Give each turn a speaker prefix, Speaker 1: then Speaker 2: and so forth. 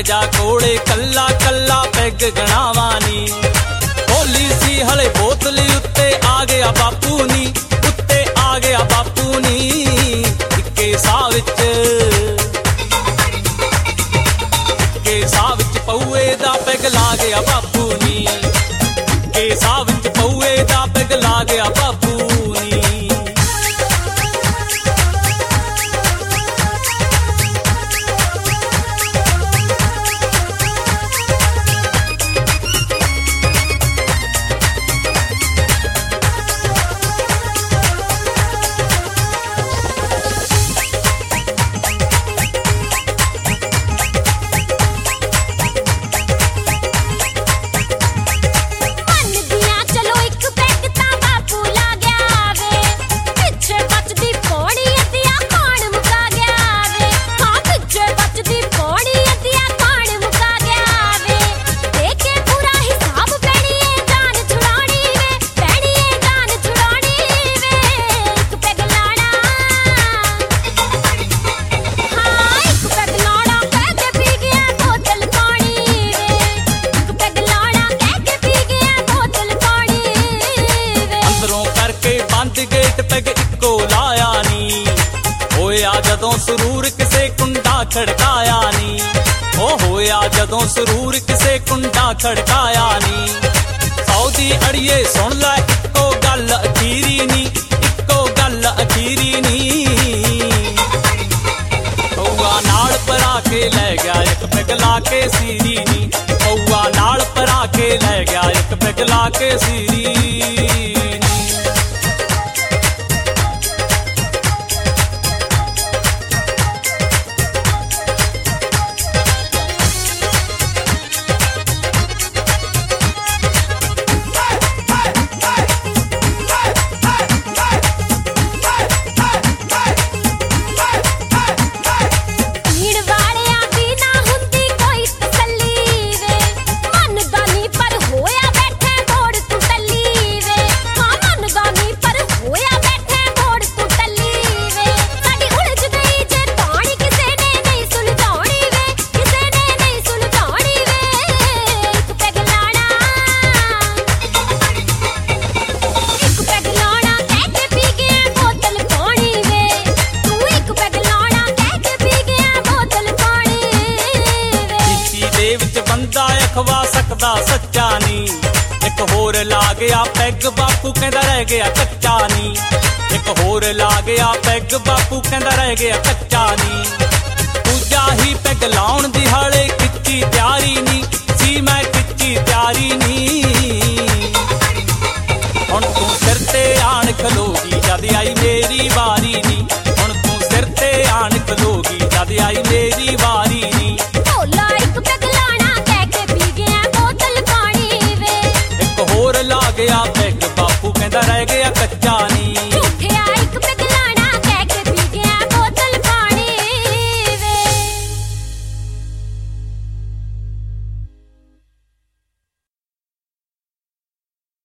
Speaker 1: ਜਾ ਕੋਲੇ ਕੱਲਾ ਕੱਲਾ ਪੈਗ ਗਣਾਵਾਂ ਨੀ। ਹੋਲੀ ਸੀ ਹਲੇ ਬੋਤਲ ਉੱਤੇ ਆ ਗਿਆ ਬਾਪੂ ਨੀ, ਉੱਤੇ ਆ ਗਿਆ ਬਾਪੂ ਨੀ। ਇੱਕੇ ਸਾਹ ਵਿੱਚ ਪਊਏ ਦਾ ਪੈਗ ਲਾ ਗਿਆ ਬਾਪੂ ਨੀ, ਇੱਕੇ ਸਾਹ ਵਿੱਚ ਪਊਏ ਦਾ ਪੈਗ ਲਾ ਗਿਆ ਬਾਪੂ ਨੀ। ਗੇਟ ਪੈਗ ਇੱਕੋ ਲਾਇਆ ਨੀ, ਹੋਇਆ ਜਦੋਂ ਸਰੂਰ ਕਿਸੇ ਕੁੰਡਾ ਖੜਕਾਇਆ ਨੀ। ਉਹ ਹੋਇਆ ਜਦੋਂ ਸਰੂਰ ਕਿਸੇ ਕੁੰਡਾ ਖੜਕਾਇਆ ਨੀ। ਸੌਦੀ ਅੜੀਏ ਸੁਣ ਲੈ ਇੱਕੋ ਗੱਲ ਅਖੀਰੀ ਨੀ, ਇੱਕੋ ਗੱਲ ਅਖੀਰੀ ਨੀ। ਪਊਆ ਨਾਲ ਭਰਾ ਕੇ ਲੈ ਗਿਆ ਇੱਕ ਪੈਗ ਲਾ ਕੇ ਸੀਰੀ ਨੀ, ਪਊਆ ਨਾਲ ਭਰਾ ਕੇ ਲੈ ਗਿਆ ਇੱਕ ਪੈਗ ਲਾ ਕੇ ਸੀਰੀ ਨੀ। ਬੰਦਾ ਅਖਵਾ ਸਕਦਾ ਸੱਚਾ ਨੀ, ਇੱਕ ਹੋਰ ਲਾ ਗਿਆ ਪੈਗ ਬਾਪੂ ਕਹਿੰਦਾ ਰਹਿ ਗਿਆ ਕੱਚਾ ਨੀ। ਇੱਕ ਹੋਰ ਲਾ ਗਿਆ ਪੈਗ ਬਾਪੂ ਕਹਿੰਦਾ ਰਹਿ ਗਿਆ ਕੱਚਾ ਨੀ। ਦੂਜਾ ਹੀ ਪੈਗ ਲਾਉਣ ਦੀ ਹਾਲੇ ਕੀਤੀ ਤਿਆਰੀ ਨੀ ਸੀ, ਮੈਂ ਕੀਤੀ ਤਿਆਰੀ ਨੀ। ਹੁਣ ਤੂੰ ਸਿਰ ਤੇ ਆਣ ਖਲੋਗੀ ਜਦ ਆਈ ਮੇਰੀ ਵਾਰੀ ਨੀ, ਹੁਣ ਤੂੰ ਸਿਰ ਤੇ ਆਣ ਖਲੋਗੀ ਜਦ ਆਈ ਮੇਰੀ ਵਾਰੀ ਨੀ। ਹੋਰ ਲਾ ਗਿਆ ਪੈਗ ਬਾਪੂ ਕਹਿੰਦਾ ਰਹਿ ਗਿਆ ਕੱਚਾ ਨੀ।